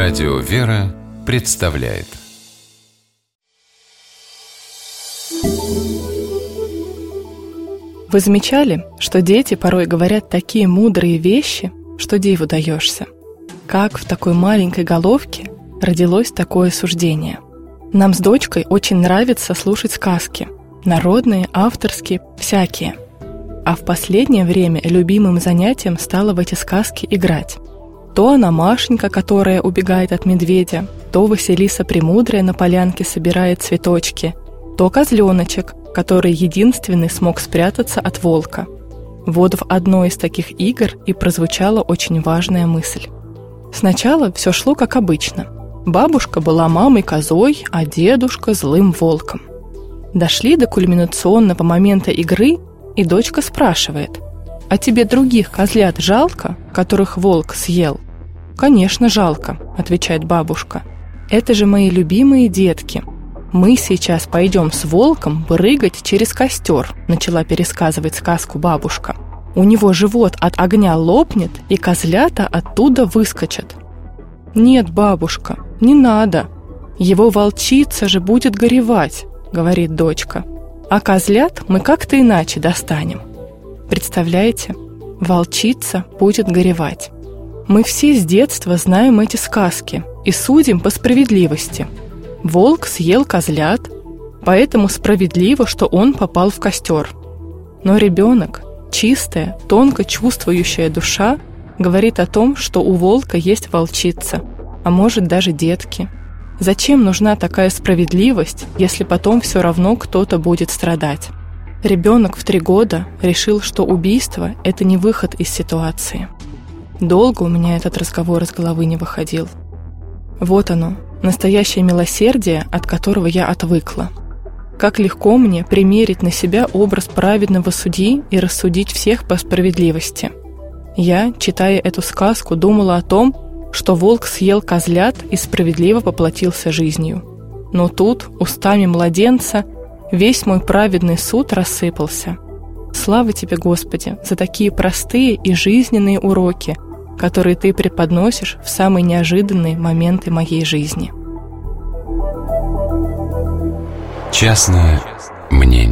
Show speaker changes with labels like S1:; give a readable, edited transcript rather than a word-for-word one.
S1: Радио «Вера» представляет.
S2: Вы замечали, что дети порой говорят такие мудрые вещи, что диву даешься? Как в такой маленькой головке родилось такое суждение? Нам с дочкой очень нравится слушать сказки. Народные, авторские, всякие. А в последнее время любимым занятием стало в эти сказки играть. То она Машенька, которая убегает от медведя, то Василиса Премудрая на полянке собирает цветочки, то Козленочек, который единственный смог спрятаться от волка. Вот в одной из таких игр и прозвучала очень важная мысль. Сначала все шло как обычно. Бабушка была мамой-козой, а дедушка – злым волком. Дошли до кульминационного момента игры, и дочка спрашивает: «А тебе других козлят жалко, которых волк съел?» «Конечно, жалко», – отвечает бабушка. «Это же мои любимые детки. Мы сейчас пойдем с волком прыгать через костер», – начала пересказывать сказку бабушка. «У него живот от огня лопнет, и козлята оттуда выскочат». «Нет, бабушка, не надо. Его волчица же будет горевать», – говорит дочка. «А козлят мы как-то иначе достанем». Представляете? Волчица будет горевать. Мы все с детства знаем эти сказки и судим по справедливости. Волк съел козлят, поэтому справедливо, что он попал в костер. Но ребенок, чистая, тонко чувствующая душа, говорит о том, что у волка есть волчица, а может даже детки. Зачем нужна такая справедливость, если потом все равно кто-то будет страдать? Ребенок в 3 года решил, что убийство – это не выход из ситуации. Долго у меня этот разговор из головы не выходил. Вот оно, настоящее милосердие, от которого я отвыкла. Как легко мне примерить на себя образ праведного судьи и рассудить всех по справедливости. Я, читая эту сказку, думала о том, что волк съел козлят и справедливо поплатился жизнью. Но тут, устами младенца, весь мой праведный суд рассыпался. Слава тебе, Господи, за такие простые и жизненные уроки, которые ты преподносишь в самые неожиданные моменты моей жизни.
S1: Частное мнение.